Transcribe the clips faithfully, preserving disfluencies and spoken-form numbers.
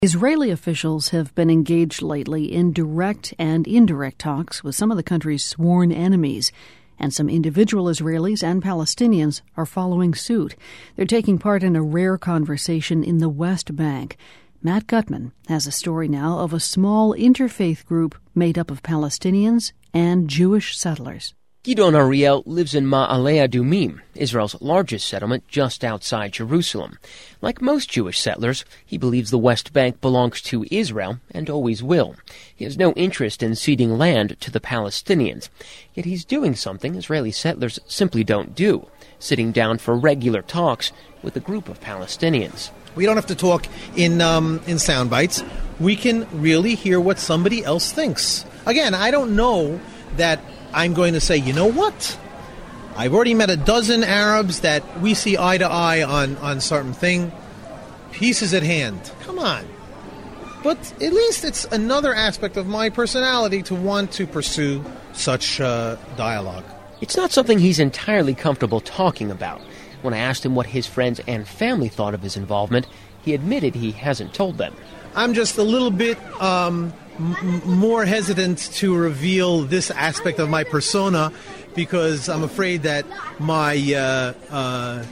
Israeli officials have been engaged lately in direct and indirect talks with some of the country's sworn enemies, and some individual Israelis and Palestinians are following suit. They're taking part in a rare conversation in the West Bank. Matt Gutman has a story now of a small interfaith group made up of Palestinians and Jewish settlers. Gideon Ariel lives in Ma'aleh Adumim, Israel's largest settlement just outside Jerusalem. Like most Jewish settlers, he believes the West Bank belongs to Israel and always will. He has no interest in ceding land to the Palestinians. Yet he's doing something Israeli settlers simply don't do, sitting down for regular talks with a group of Palestinians. We don't have to talk in um, in sound bites. We can really hear what somebody else thinks. Again, I don't know that I'm going to say, you know what? I've already met a dozen Arabs that we see eye to eye on, on certain thing. Peace is at hand. Come on. But at least it's another aspect of my personality to want to pursue such uh, dialogue. It's not something he's entirely comfortable talking about. When I asked him what his friends and family thought of his involvement, he admitted he hasn't told them. I'm just a little bit um, m- more hesitant to reveal this aspect of my persona because I'm afraid that my uh, uh,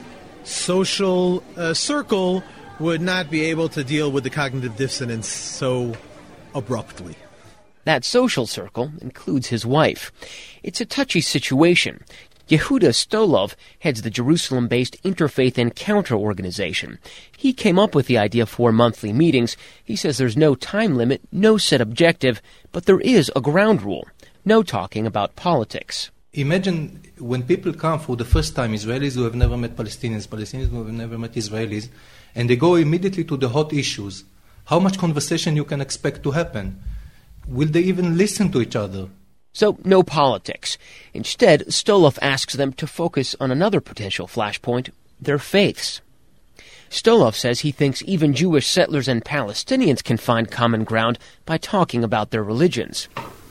social uh, circle would not be able to deal with the cognitive dissonance so abruptly. That social circle includes his wife. It's a touchy situation. Yehuda Stolov heads the Jerusalem-based Interfaith Encounter organization. He came up with the idea for monthly meetings. He says there's no time limit, no set objective, but there is a ground rule. No talking about politics. Imagine when people come for the first time, Israelis who have never met Palestinians, Palestinians who have never met Israelis, and they go immediately to the hot issues. How much conversation you can expect to happen? Will they even listen to each other? So, no politics. Instead, Stolov asks them to focus on another potential flashpoint, their faiths. Stolov says he thinks even Jewish settlers and Palestinians can find common ground by talking about their religions.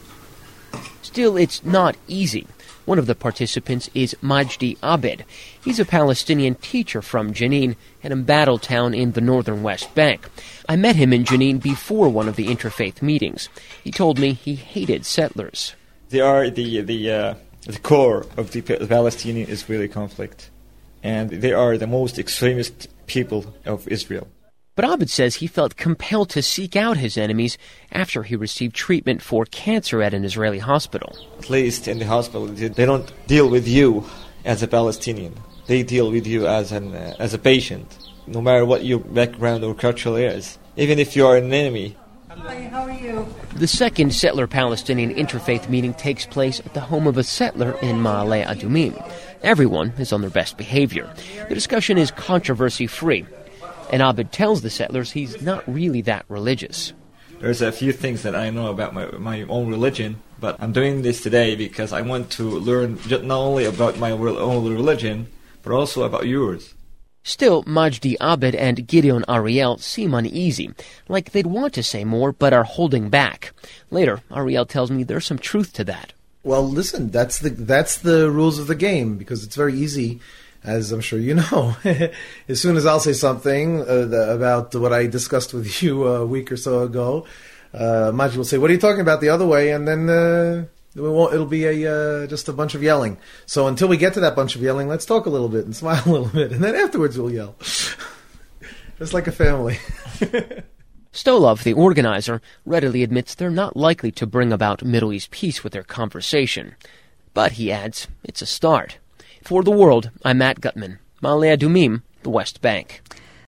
Still, it's not easy. One of the participants is Majdi Abed. He's a Palestinian teacher from Jenin, an embattled town in the northern West Bank. I met him in Jenin before one of the interfaith meetings. He told me he hated settlers. They are the the, uh, the core of the Palestinian-Israeli conflict, and they are the most extremist people of Israel. But Abed says he felt compelled to seek out his enemies after he received treatment for cancer at an Israeli hospital. At least in the hospital, they don't deal with you as a Palestinian. They deal with you as an uh, as a patient, no matter what your background or culture is. Even if you are an enemy. Hi, how are you? The second settler-Palestinian interfaith meeting takes place at the home of a settler in Ma'aleh Adumim. Everyone is on their best behavior. The discussion is controversy-free, and Abed tells the settlers he's not really that religious. There's a few things that I know about my, my own religion, but I'm doing this today because I want to learn not only about my own religion, but also about yours. Still, Majdi Abed and Gideon Ariel seem uneasy, like they'd want to say more but are holding back. Later, Ariel tells me there's some truth to that. Well, listen, that's the that's the rules of the game, because it's very easy, as I'm sure you know. As soon as I'll say something uh, the, about what I discussed with you a week or so ago, uh, Majdi will say, "What are you talking about the other way?" And then uh, it won't, it'll be a uh, just a bunch of yelling. So until we get to that bunch of yelling, let's talk a little bit and smile a little bit, and then afterwards we'll yell. Just like a family. Stolov, the organizer, readily admits they're not likely to bring about Middle East peace with their conversation. But, he adds, it's a start. For The World, I'm Matt Gutman, Ma'aleh Adumim, the West Bank.